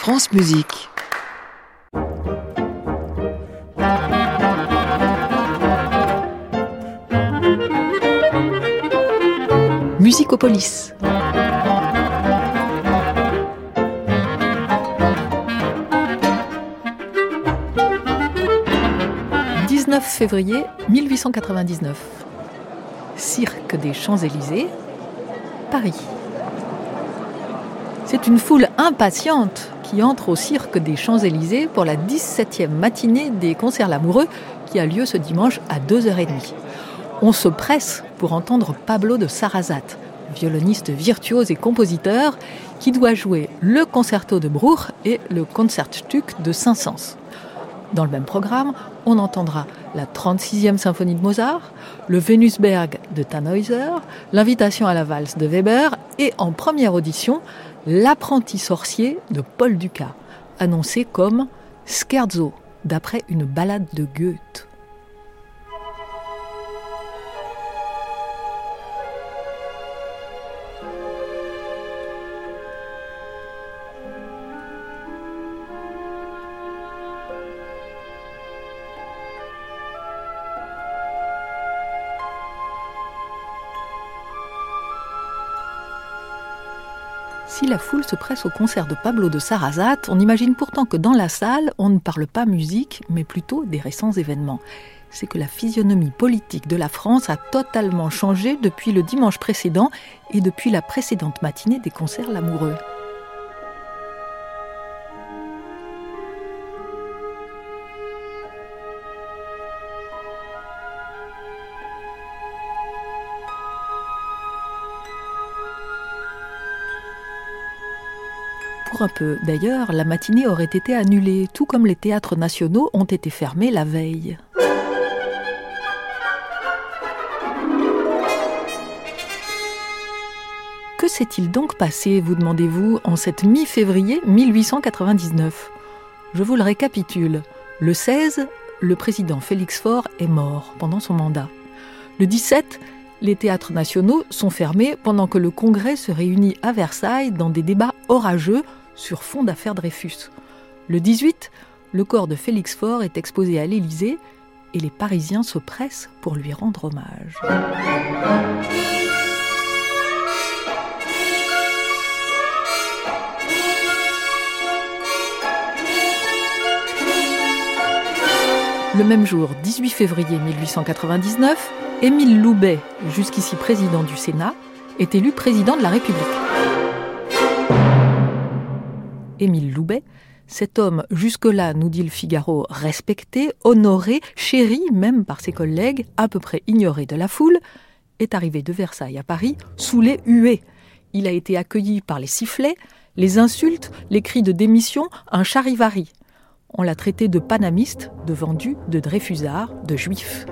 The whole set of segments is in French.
France Musique. Musicopolis. « 19 février 1899. Cirque des Champs-Élysées, Paris. C'est une foule impatiente qui entre au Cirque des Champs-Élysées pour la 17e matinée des concerts Lamoureux qui a lieu ce dimanche à 2h30. On se presse pour entendre Pablo de Sarasate, violoniste virtuose et compositeur, qui doit jouer le concerto de Bruch et le Concertstück de Saint-Saëns. Dans le même programme, on entendra la 36e symphonie de Mozart, le Venusberg de Tannhäuser, l'invitation à la valse de Weber et en première audition, l'apprenti sorcier de Paul Dukas, annoncé comme Scherzo, d'après une ballade de Goethe. Si la foule se presse au concert de Pablo de Sarasate, on imagine pourtant que dans la salle, on ne parle pas musique, mais plutôt des récents événements. C'est que la physionomie politique de la France a totalement changé depuis le dimanche précédent et depuis la précédente matinée des concerts Lamoureux. Pour un peu, d'ailleurs, la matinée aurait été annulée, tout comme les théâtres nationaux ont été fermés la veille. Que s'est-il donc passé, vous demandez-vous, en cette mi-février 1899 ? Je vous le récapitule. Le 16, le président Félix Faure est mort pendant son mandat. Le 17, les théâtres nationaux sont fermés pendant que le Congrès se réunit à Versailles dans des débats orageux sur fond d'affaires Dreyfus. Le 18, le corps de Félix Faure est exposé à l'Élysée et les Parisiens se pressent pour lui rendre hommage. Le même jour, 18 février 1899, Émile Loubet, jusqu'ici président du Sénat, est élu président de la République. Émile Loubet, cet homme jusque-là, nous dit le Figaro, respecté, honoré, chéri même par ses collègues, à peu près ignoré de la foule, est arrivé de Versailles à Paris sous les huées. Il a été accueilli par les sifflets, les insultes, les cris de démission, un charivari. On l'a traité de panamiste, de vendu, de dreyfusard, de juif.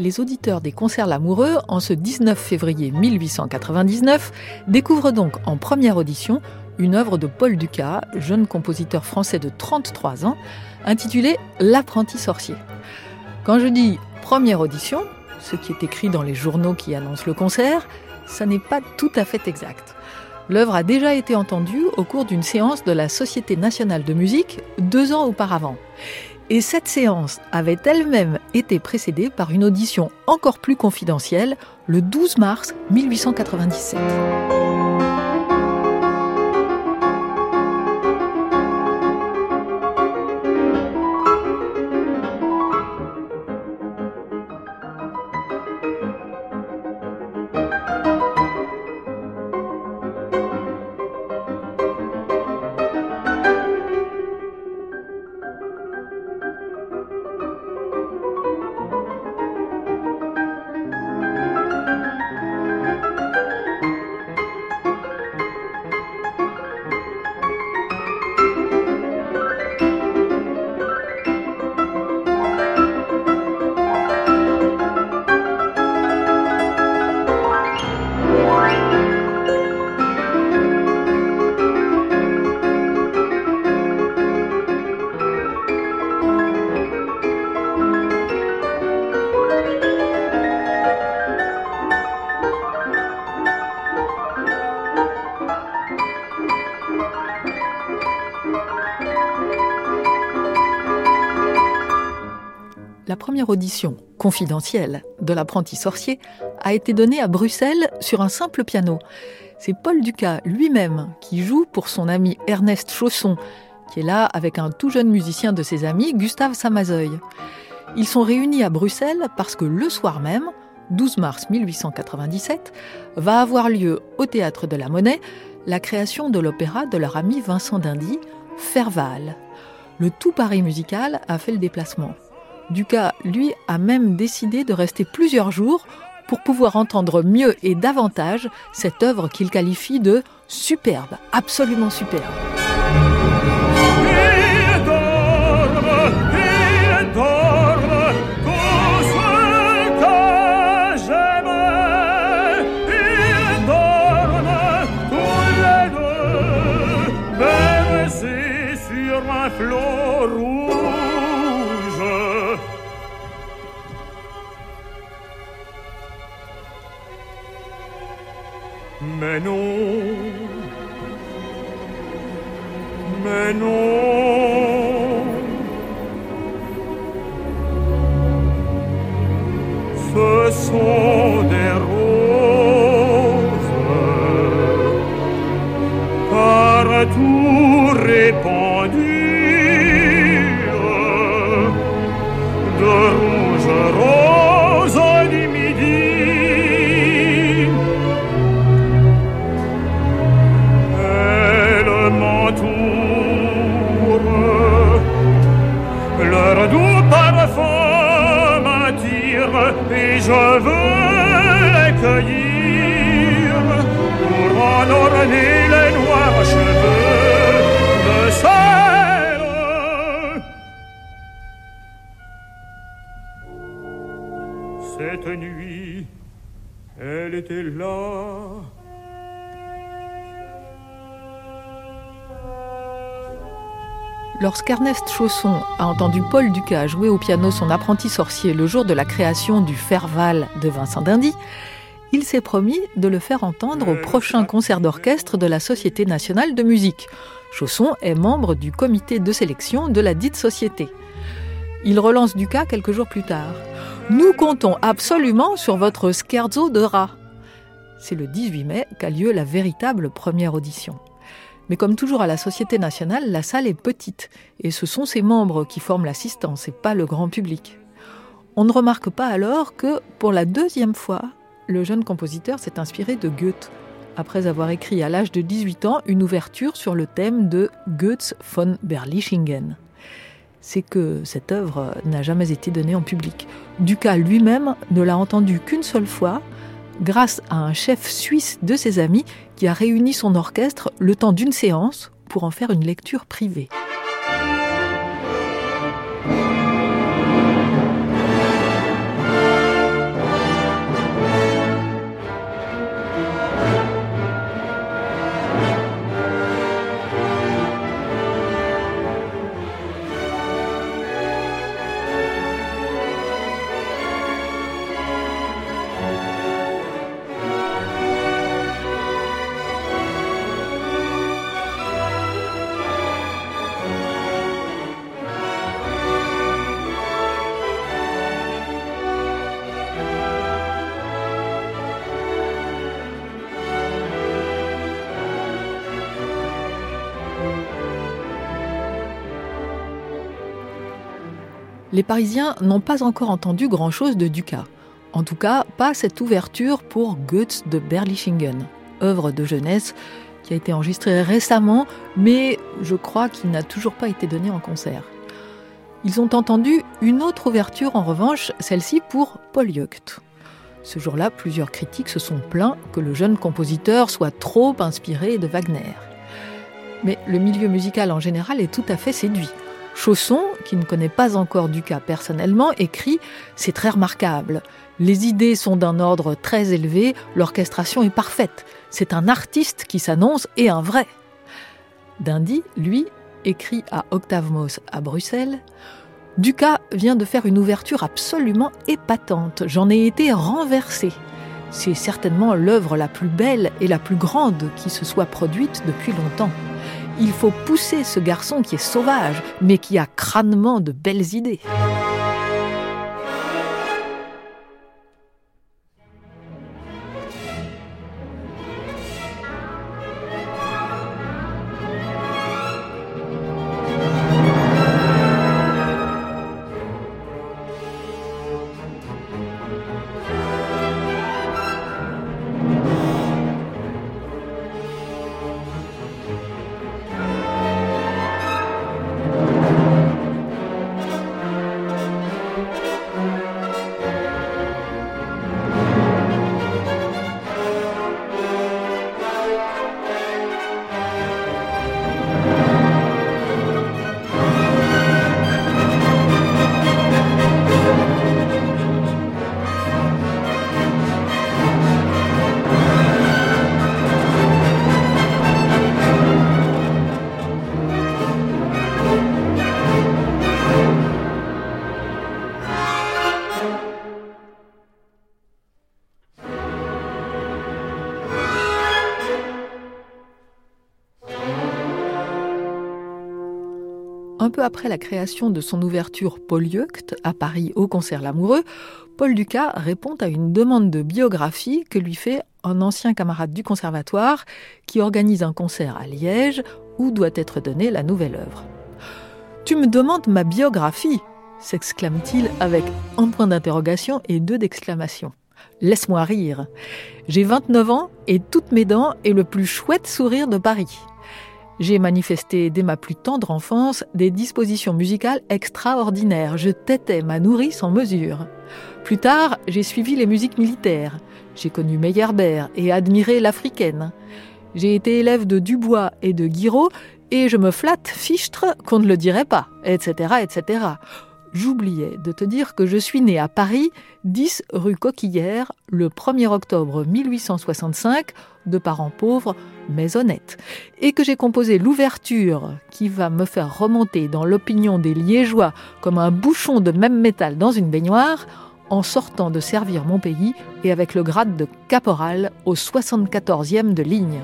Les auditeurs des Concerts Lamoureux, en ce 19 février 1899, découvrent donc en première audition une œuvre de Paul Dukas, jeune compositeur français de 33 ans, intitulée « L'apprenti sorcier ». Quand je dis première audition, ce qui est écrit dans les journaux qui annoncent le concert, ça n'est pas tout à fait exact. L'œuvre a déjà été entendue au cours d'une séance de la Société nationale de musique 2 ans auparavant. Et cette séance avait elle-même été précédée par une audition encore plus confidentielle le 12 mars 1897. La première audition confidentielle de l'apprenti sorcier a été donnée à Bruxelles sur un simple piano. C'est Paul Dukas lui-même qui joue pour son ami Ernest Chausson, qui est là avec un tout jeune musicien de ses amis, Gustave Samazeuil. Ils sont réunis à Bruxelles parce que le soir même, 12 mars 1897, va avoir lieu au Théâtre de la Monnaie la création de l'opéra de leur ami Vincent d'Indy, Ferval. Le tout Paris musical a fait le déplacement. Dukas, lui, a même décidé de rester plusieurs jours pour pouvoir entendre mieux et davantage cette œuvre qu'il qualifie de superbe, absolument superbe. Mais non, ce sont des roses partout répandues, de rouge rose du midi. Leur doux parfum m'attire et je veux les cueillir pour en orner les noirs cheveux de sel. Cette nuit, elle était là. Lorsqu'Ernest Chausson a entendu Paul Dukas jouer au piano son apprenti sorcier le jour de la création du Ferval de Vincent d'Indy, il s'est promis de le faire entendre au prochain concert d'orchestre de la Société nationale de musique. Chausson est membre du comité de sélection de la dite société. Il relance Dukas quelques jours plus tard. « Nous comptons absolument sur votre scherzo de rat ». C'est le 18 mai qu'a lieu la véritable première audition. Mais comme toujours à la Société nationale, la salle est petite et ce sont ses membres qui forment l'assistance et pas le grand public. On ne remarque pas alors que, pour la deuxième fois, le jeune compositeur s'est inspiré de Goethe, après avoir écrit à l'âge de 18 ans une ouverture sur le thème de Goetz von Berlichingen. C'est que cette œuvre n'a jamais été donnée en public. Dukas lui-même ne l'a entendue qu'une seule fois, grâce à un chef suisse de ses amis qui a réuni son orchestre le temps d'une séance pour en faire une lecture privée. Les Parisiens n'ont pas encore entendu grand-chose de Dukas. En tout cas, pas cette ouverture pour Goetz de Berlichingen, œuvre de jeunesse qui a été enregistrée récemment, mais je crois qu'il n'a toujours pas été donné en concert. Ils ont entendu une autre ouverture, en revanche, celle-ci pour Paul Jucht. Ce jour-là, plusieurs critiques se sont plaints que le jeune compositeur soit trop inspiré de Wagner. Mais le milieu musical en général est tout à fait séduit. Chausson, qui ne connaît pas encore Dukas personnellement, écrit « C'est très remarquable. Les idées sont d'un ordre très élevé, l'orchestration est parfaite. C'est un artiste qui s'annonce et un vrai. » Dindy, lui, écrit à Octave Moos à Bruxelles « Dukas vient de faire une ouverture absolument épatante. J'en ai été renversé. C'est certainement l'œuvre la plus belle et la plus grande qui se soit produite depuis longtemps. Il faut pousser ce garçon qui est sauvage, mais qui a crânement de belles idées. » Un peu après la création de son ouverture Paul Jucht à Paris au Concert Lamoureux, Paul Dukas répond à une demande de biographie que lui fait un ancien camarade du conservatoire qui organise un concert à Liège où doit être donnée la nouvelle œuvre. « Tu me demandes ma biographie ?» s'exclame-t-il avec un point d'interrogation et 2 d'exclamation. « Laisse-moi rire. J'ai 29 ans et toutes mes dents et le plus chouette sourire de Paris. J'ai manifesté dès ma plus tendre enfance des dispositions musicales extraordinaires. Je têtais ma nourrice en mesure. Plus tard, j'ai suivi les musiques militaires. J'ai connu Meyerbeer et admiré l'africaine. J'ai été élève de Dubois et de Guiraud et je me flatte fichtre qu'on ne le dirait pas, etc., etc. J'oubliais de te dire que je suis né à Paris, 10 rue Coquillière, le 1er octobre 1865, de parents pauvres mais honnêtes, et que j'ai composé l'ouverture qui va me faire remonter dans l'opinion des Liégeois comme un bouchon de même métal dans une baignoire, en sortant de servir mon pays et avec le grade de caporal au 74e de ligne.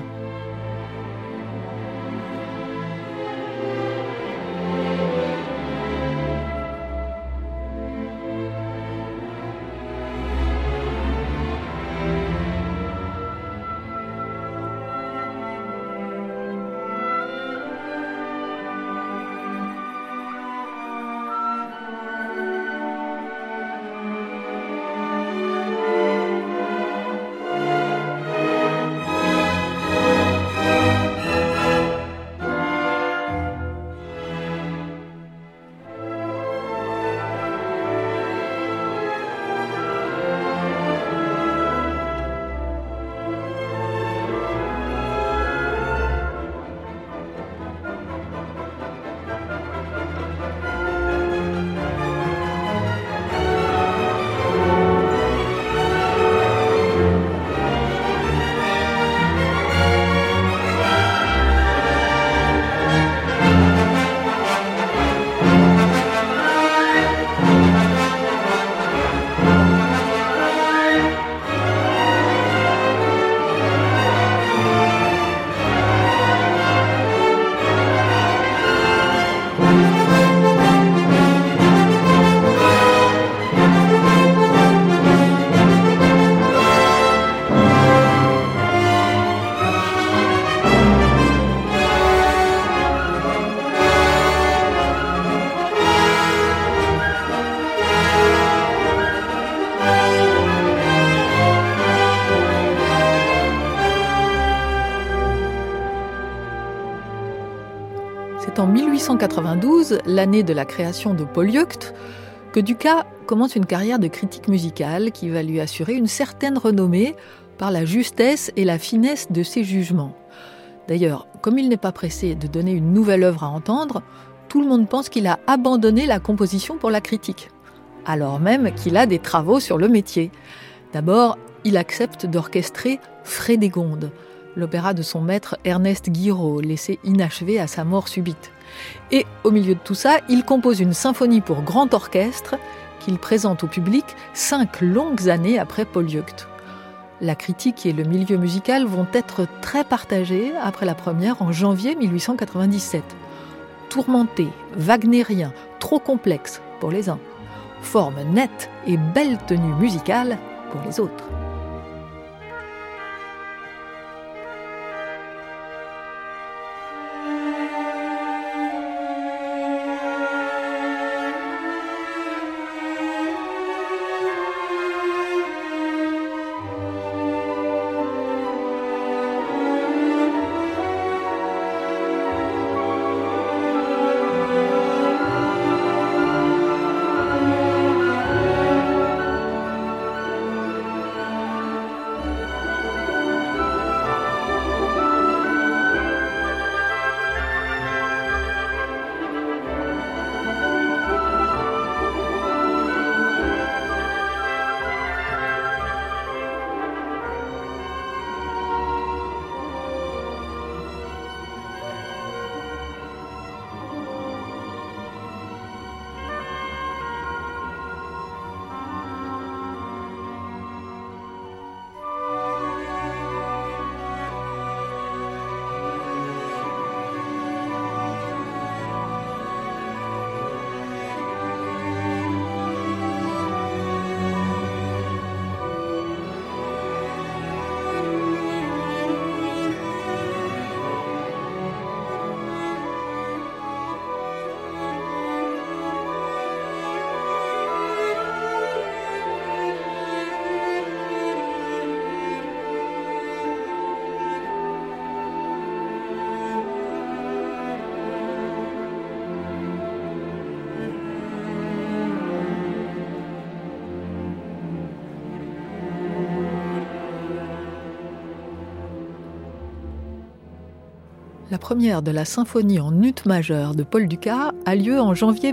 C'est en 1892, l'année de la création de Paul Jucht, que Dukas commence une carrière de critique musicale qui va lui assurer une certaine renommée par la justesse et la finesse de ses jugements. D'ailleurs, comme il n'est pas pressé de donner une nouvelle œuvre à entendre, tout le monde pense qu'il a abandonné la composition pour la critique, alors même qu'il a des travaux sur le métier. D'abord, il accepte d'orchestrer Frédégonde, l'opéra de son maître Ernest Guiraud, laissé inachevé à sa mort subite. Et au milieu de tout ça, il compose une symphonie pour grand orchestre qu'il présente au public 5 longues années après Paul Jucht. La critique et le milieu musical vont être très partagés après la première en janvier 1897. Tourmenté, wagnérien, trop complexe pour les uns. Forme nette et belle tenue musicale pour les autres. La première de la symphonie en ut majeur de Paul Dukas a lieu en janvier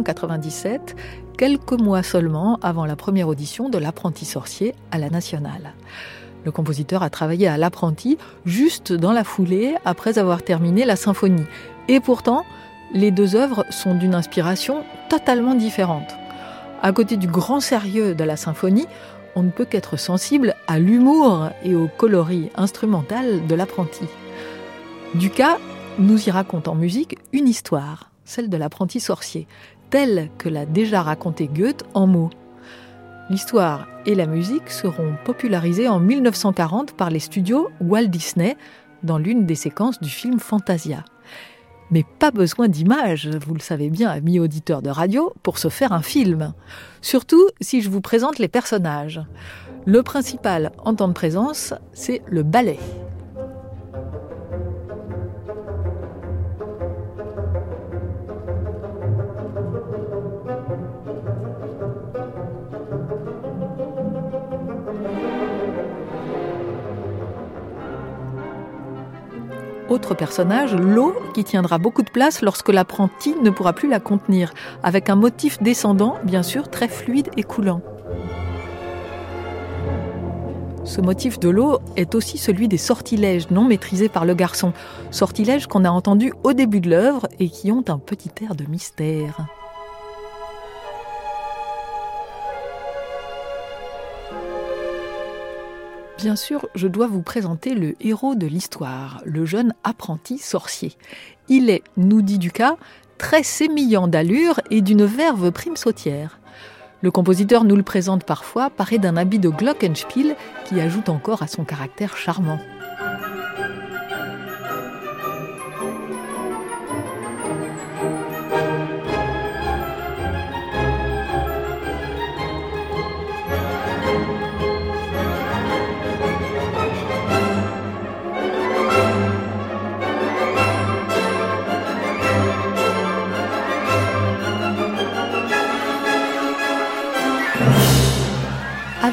1897, quelques mois seulement avant la première audition de L'Apprenti sorcier à la Nationale. Le compositeur a travaillé à L'Apprenti juste dans la foulée après avoir terminé la symphonie. Et pourtant, les deux œuvres sont d'une inspiration totalement différente. À côté du grand sérieux de la symphonie, on ne peut qu'être sensible à l'humour et au coloris instrumental de L'Apprenti. Dukas nous y raconte en musique une histoire, celle de l'apprenti sorcier, telle que l'a déjà racontée Goethe en mots. L'histoire et la musique seront popularisées en 1940 par les studios Walt Disney dans l'une des séquences du film Fantasia. Mais pas besoin d'images, vous le savez bien, amis auditeurs de radio, pour se faire un film. Surtout si je vous présente les personnages. Le principal en temps de présence, c'est le ballet. Autre personnage, l'eau, qui tiendra beaucoup de place lorsque l'apprenti ne pourra plus la contenir, avec un motif descendant, bien sûr, très fluide et coulant. Ce motif de l'eau est aussi celui des sortilèges non maîtrisés par le garçon, sortilèges qu'on a entendus au début de l'œuvre et qui ont un petit air de mystère. Bien sûr, je dois vous présenter le héros de l'histoire, le jeune apprenti sorcier. Il est, nous dit Dukas, très sémillant d'allure et d'une verve primesautière. Le compositeur nous le présente parfois paré d'un habit de glockenspiel qui ajoute encore à son caractère charmant.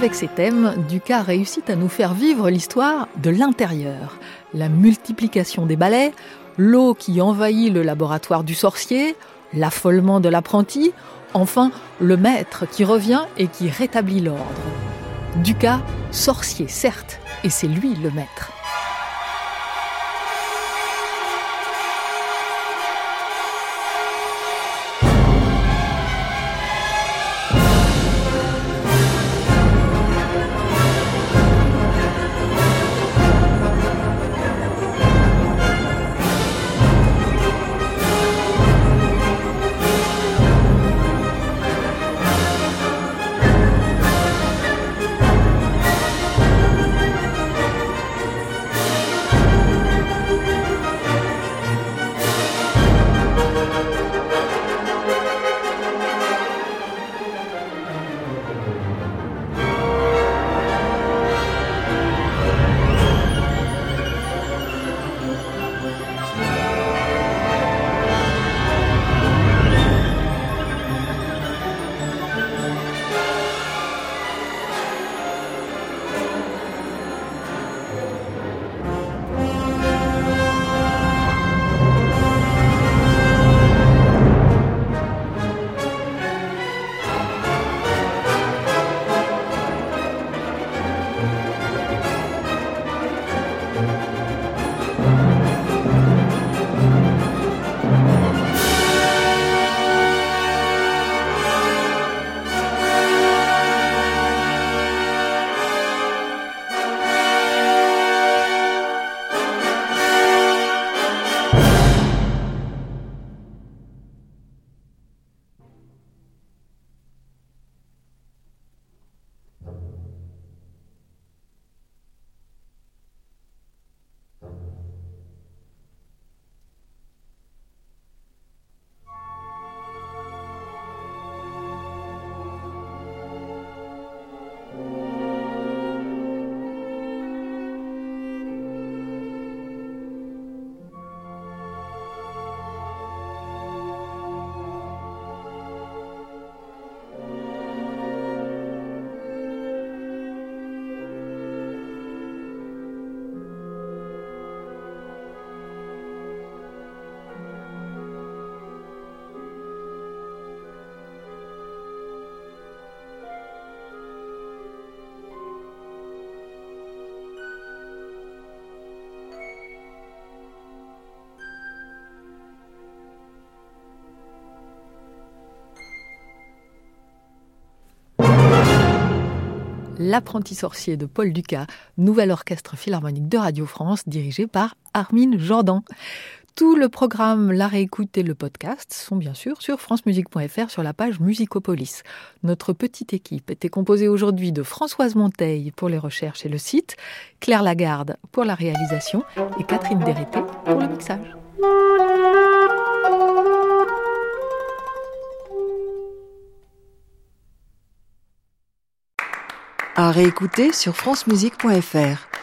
Avec ces thèmes, Dukas réussit à nous faire vivre l'histoire de l'intérieur. La multiplication des balais, l'eau qui envahit le laboratoire du sorcier, l'affolement de l'apprenti, enfin le maître qui revient et qui rétablit l'ordre. Dukas, sorcier certes, et c'est lui le maître. L'apprenti sorcier de Paul Dukas, nouvel orchestre philharmonique de Radio France dirigé par Armin Jordan. Tout le programme, la réécoute et le podcast sont bien sûr sur francemusique.fr sur la page Musicopolis. Notre petite équipe était composée aujourd'hui de Françoise Monteil pour les recherches et le site, Claire Lagarde pour la réalisation et Catherine Dérété pour le mixage. À réécouter sur francemusique.fr.